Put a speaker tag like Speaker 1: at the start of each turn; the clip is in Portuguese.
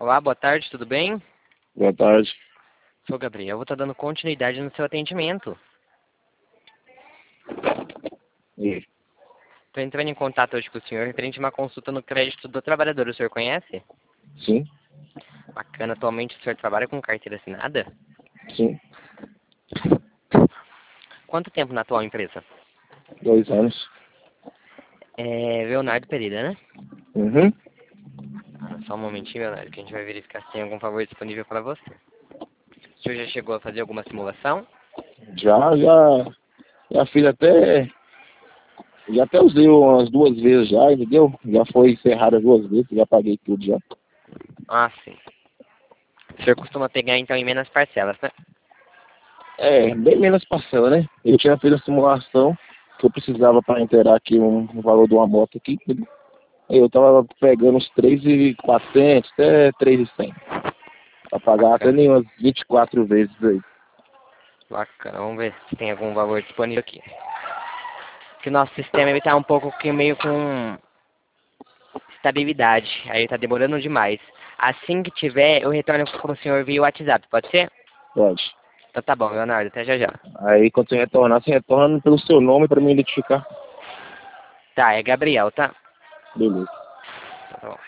Speaker 1: Olá, boa tarde, tudo bem?
Speaker 2: Boa tarde.
Speaker 1: Sou o Gabriel, vou estar dando continuidade no seu atendimento.
Speaker 2: E,
Speaker 1: Estou entrando em contato hoje com o senhor referente a uma consulta no crédito do trabalhador. O senhor conhece?
Speaker 2: sim,
Speaker 1: Bacana, atualmente o senhor trabalha com carteira assinada?
Speaker 2: sim.
Speaker 1: Quanto tempo na atual empresa?
Speaker 2: 2 anos.
Speaker 1: É Leonardo Pereira, né?
Speaker 2: Uhum.
Speaker 1: Só um momentinho, Leonardo, que a gente vai verificar se tem algum favor disponível para você. O senhor já chegou a fazer alguma simulação?
Speaker 2: Já fiz até. Já até usei umas 2 vezes já, entendeu? Já foi encerrada 2 vezes, já paguei tudo já.
Speaker 1: Ah, sim. O senhor costuma pegar então em menos parcelas, né?
Speaker 2: É, bem menos parcela, né? Eu tinha feito a simulação que eu precisava para inteirar aqui um valor de uma moto aqui, entendeu? Eu tava pegando uns 3.400 até 3.100. Pra pagar até
Speaker 1: Bacana,
Speaker 2: nem umas 24 vezes aí.
Speaker 1: bacana. Vamos ver se tem algum valor disponível aqui. Que o nosso sistema ele tá um pouco que meio com estabilidade. Aí tá demorando demais. Assim que tiver, eu retorno com o senhor via WhatsApp, pode ser?
Speaker 2: Pode.
Speaker 1: Então tá bom, Leonardo, até já já.
Speaker 2: Aí quando você retorna pelo seu nome para me identificar.
Speaker 1: Tá, é Gabriel, tá?
Speaker 2: Beleza.
Speaker 1: Tá bom.